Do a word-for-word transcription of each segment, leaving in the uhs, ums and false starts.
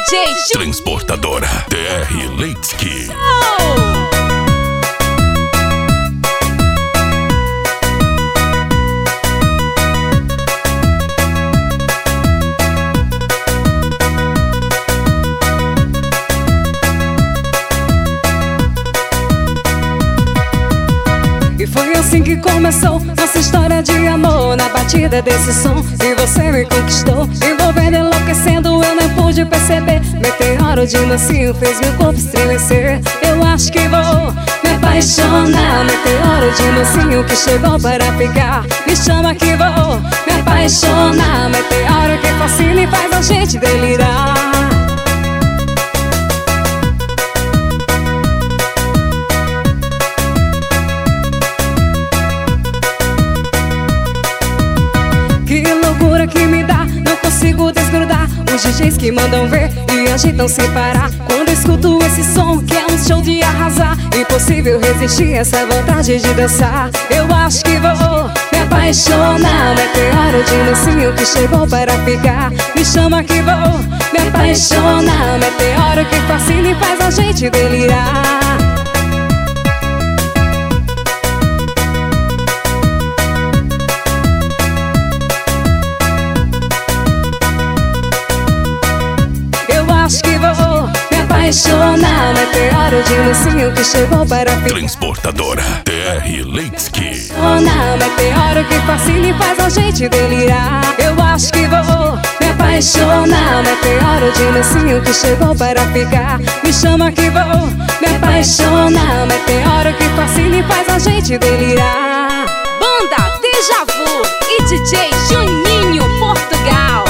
J Transportadora T R Leitsky. E foi assim que começou nossa história de amor, na batida desse som. E você me conquistou, envolvendo, enlouquecendo, eu nem pude perceber. Meteoro de mansinho fez meu corpo estremecer. Eu acho que vou me apaixonar. Meteoro de mansinho que chegou para ficar. Me chama que vou me apaixonar. Meteoro que fascina e faz a gente delirar. Que loucura que me dá, não consigo desgrudar. Os D Js que mandam ver e agitam sem parar. Quando escuto esse som que é um show de arrasar, impossível resistir essa vontade de dançar. Eu acho que vou me apaixonar. Meteoro de mansinho que chegou para ficar. Me chama que vou me apaixonar. Meteoro que fascina e faz a gente delirar. Acho que vou me apaixonar. Meteoro de mansinho que chegou para ficar. Transportadora T R Leitsky. Meteoro que fascina e faz a gente delirar. Eu acho que vou me apaixonar. Meteoro de mansinho que chegou para ficar. Me chama que vou me apaixonar. Meteoro que fascina e faz a gente delirar. Banda Deja Vu e D J Juninho Portugal.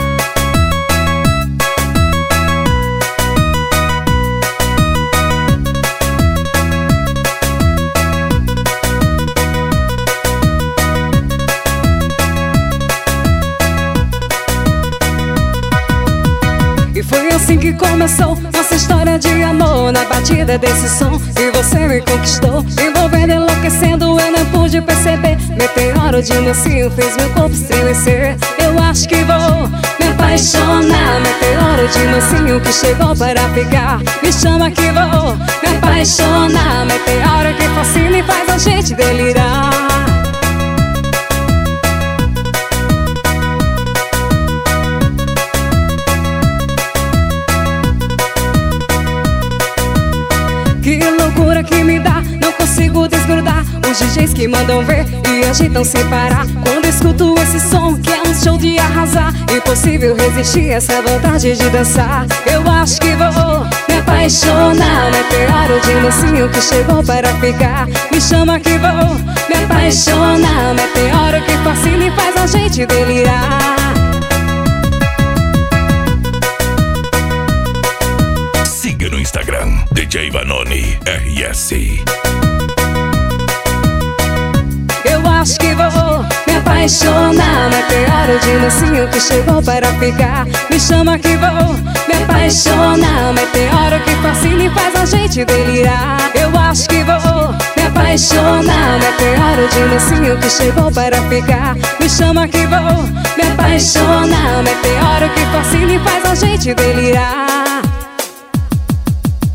E foi assim que começou nossa história de amor, na batida desse som. E você me conquistou, envolvendo, enlouquecendo, eu não pude perceber. Meteoro de mansinho fez meu corpo estremecer. Eu acho que vou me apaixonar. Meteoro de mansinho que chegou para ficar. Me chama que vou me apaixonar. Meteoro que fascina e faz a gente delirar. Que loucura que me dá, não consigo desgrudar. Os D Js que mandam ver e agitam sem parar. Quando escuto esse som que é um show de arrasar, impossível resistir essa vontade de dançar. Eu acho que vou me apaixonar. Meteoro de mansinho que chegou para ficar. Me chama que vou me apaixonar. Meteoro que fascina e faz a gente delirar. Siga no Instagram D J Vanoni R S. Eu acho que vou me apaixonar. Meteoro de mansinho que chegou para ficar. Me chama que vou me apaixonar. Meteoro que fascina e faz a gente delirar. Eu acho que vou me apaixonar. Meteoro de mansinho que chegou para ficar. Me chama que vou me apaixonar. Meteoro que fascina e faz a gente delirar.